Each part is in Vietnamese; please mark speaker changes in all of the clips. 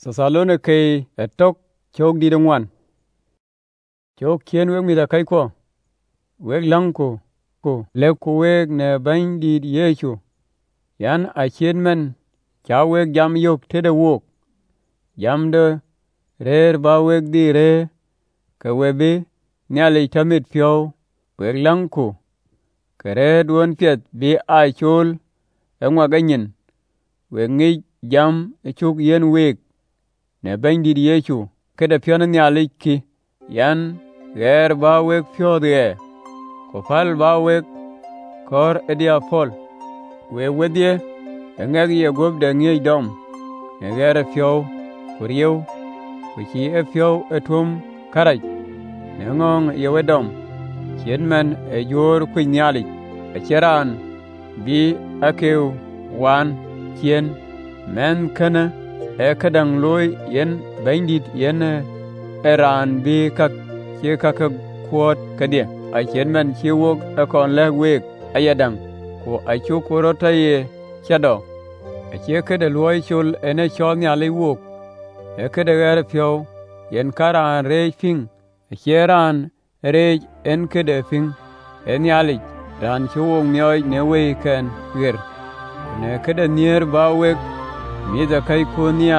Speaker 1: Thessalonike etok chok di dongwan. Chok kien wek mi da kai ko. Wek lang ko le ko wek ne bain di Yesu. Yan a chien men cha wek jam yok tede wok. Jam de rer ba wek di re ke webe nyale tamit pyo wek lang ko. Kere duon piet bi a chol engwa ganyen. Wek ngi jam chuk yen wek ne bain di Yesu kede pyo na nyale ki. Yan rer ba wek pyo de ko pal ba wek kor edia pol. We wedye engag ye gob de ngi dom. Ne rer pyo kuriyo kuchi e pyo etum karaj. Ne ngong ye wedom. Chien men e jor kuin nyali. E cheran bi akeu wan chien men kana e kadang loy yen baindit yen eran bi kak che kak kuot kadie. A chien men che wok e kon le wek ayadang ko a chu korota ye chado. A che kede loy chul ene chon nyali wok. E kede gare pyo yen karan rej fing. A cheran rej en kede fing en nyali. Dan chuong nyoy ne wei ken wir. Ne kede nier ba wek mi da kai kunia.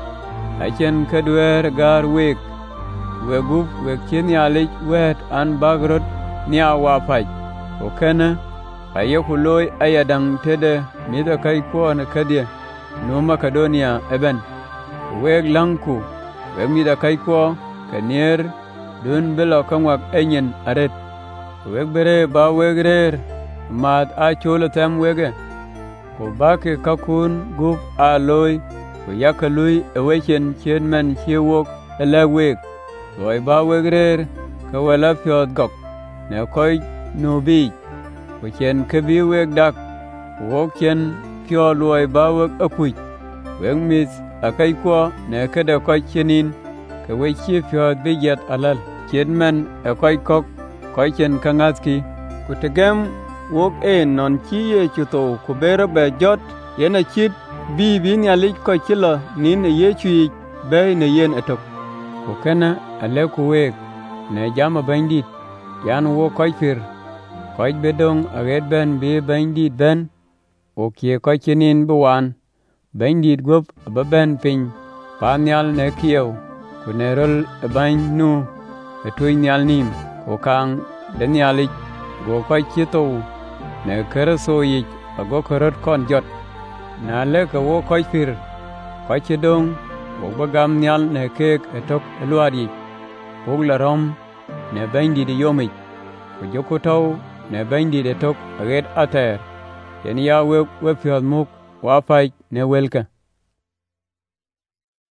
Speaker 1: A chen kedwer gar wek. Wegup wek chen nyalik wet an bagrot nia wapai. O kene ayokuloy ayadang tede mi da kai kuona kadie. No Macedonia eben. Weg langku weg mi da kai kuo ke nier dun belo kangwak enyen aret. Weg bere ba weg rer mad a cholo tem wege. Ko bake kakun gup a loy ko yakalui e wechen chien men chiewok ele weg. Loy ba weg rer ka wala pyot gok. Ne koy nubi ko chen kebi weg dak. Wok chen pyo loy ba weg akuj. Weg mis a kai kwa ne kede koy chenin ka wechi pyot biget alal. Chien men e koy kok koy chen kangaski kutegem wok non chi ye chuto kubera be jot yena chit bi nyalik ko chila nin ye chui be ne yen etok ko kana ale ku wek ne jama bandit yan wo koy fir koy bedong aget ben bi bandit ben o kie koy chinin buwan bandit gop ba ben pin panyal ne kiew kunerol bain nu etuy nyal nim ko kang denyalik go koy chito ne kereso yik ago korot kon jot na le ka wo koy fir koy chidong go bagam nyal ne kek etok eluari pugla rom ne bandi de yomik ko jokotaw ne bandi de tok aget ater yen ya we pyod muk wa fay ne welka